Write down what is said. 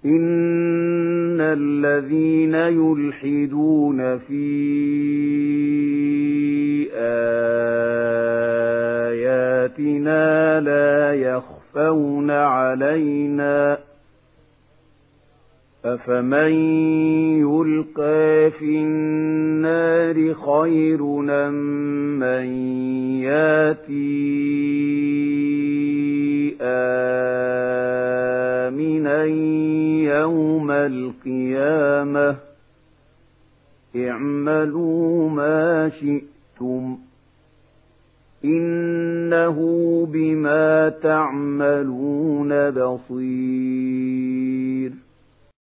إن الذين يلحدون في آياتنا لا يخفون علينا أفمن يلقى في النار خير أم من ياتي آمنا يوم القيامة اعملوا ما شئتم إنه بما تعملون بصير